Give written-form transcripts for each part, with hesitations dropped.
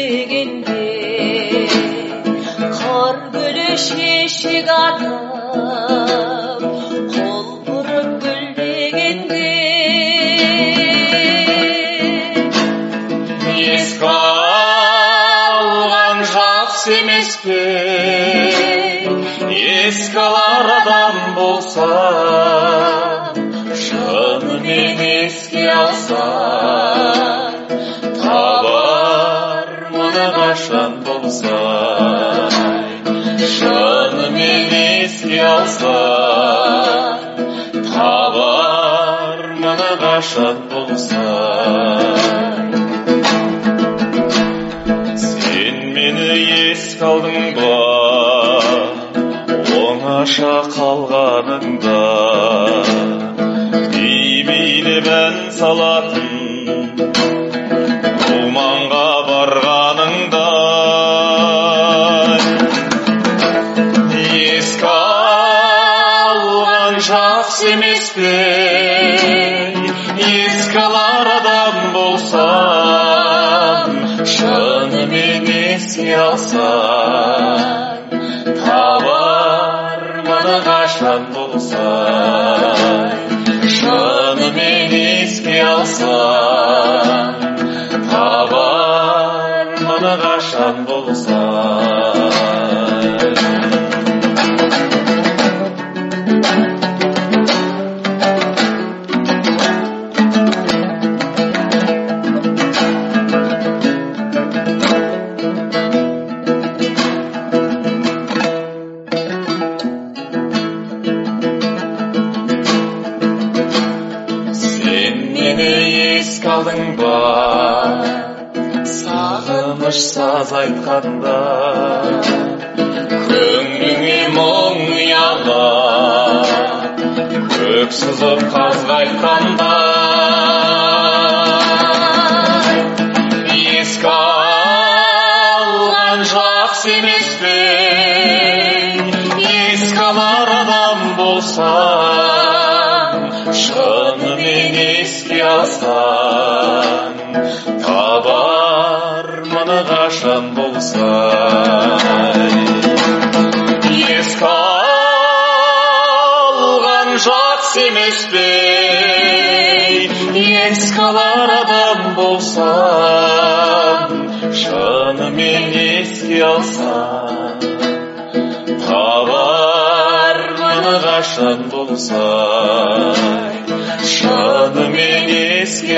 гүлдегенде қар гүлі шешек атып құлпырып гүлдегенде еске алған жақсы емес пе еске алар адам болса шынымен еске алса табар мұны қашан болса шынымен еске алса табар мұны қашан болса сен мені еске алдың ба оңаша қалғаныңда билеп ән салатын думанға барғаныңда еске алған жақсы емес пе еске алар адам болсам шынымен еске алсам табар мұны қашан болса шынымен еске алсам табар мұны қашан болса еске алдың ба сағыныш саз айтқанда көңліңе мұң ұялап көк сызып қазға айтқанда еске алған жақсы емес пе еске алар адам болса шынымен еске алсам табар мұны қашан болса еске алған жақсы емес пе еске алар адам болсам шынымен еске алсам табар мұны қашан болса шынымен еске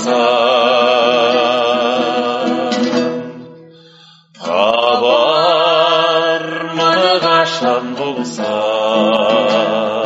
алсам табар мұны қашан болса